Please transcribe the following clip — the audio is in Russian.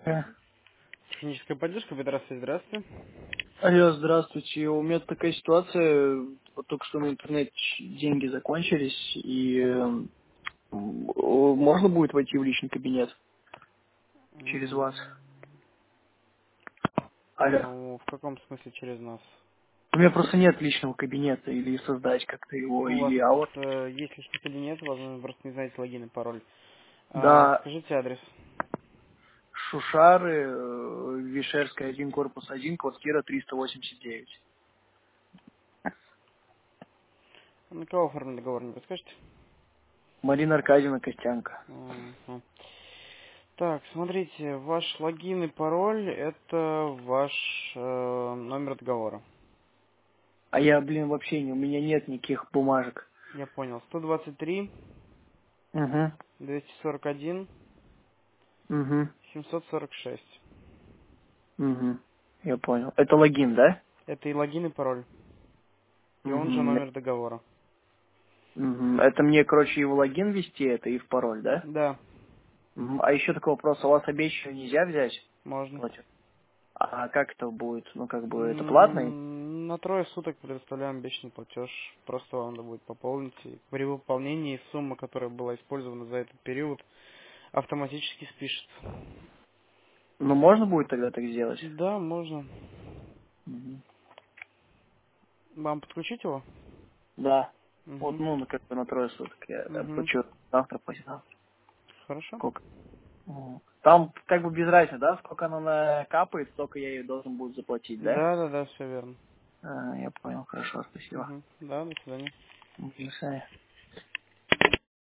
Техническая поддержка, здравствуйте, здравствуйте. Алло, здравствуйте. У меня такая ситуация, вот только что на интернете деньги закончились, и можно будет войти в личный кабинет через вас? Алло. Ну, в каком смысле через нас? У меня просто нет личного кабинета, или создать как-то его, У вас или... А вот, есть личный кабинет, возможно, просто не знаете логин и пароль. да, Скажите адрес. Шушары, Вишерская, 1, корпус 1, квартира 389. На кого оформлен договор, не подскажете? Марина Аркадьевна Костянка. Мгм. Так, смотрите, ваш логин и пароль — это ваш номер договора. А я, вообще не, у меня нет никаких бумажек. Я понял. 123 Угу, 241 угу, 746. угу. Я понял. Это логин, да? Это и логин, и пароль. И он же Мгм. номер договора. Мгм. Это мне, короче, и в логин ввести, это и в пароль, да? Да, Мгм. А еще такой вопрос, у вас обещанную нельзя взять? можно. Платят. А как это будет? Ну, как бы, это платный? На трое суток предоставляем обещанный платеж. Просто вам надо будет пополнить. И при выполнении сумма, которая была использована за этот период, автоматически спишет. Ну, можно будет тогда так сделать? Да, можно. Мгм. Вам подключить его? Да. Вот, Угу. ну, как бы на трое суток. Я Угу. плачу завтра, послезавтра. Хорошо? Сколько? Мгм. Там как бы без разницы, да? Сколько она накапает, столько я ей должен буду заплатить, да? Да, да, да, все верно. Я понял, хорошо, спасибо. Угу. Да, до свидания. До свидания.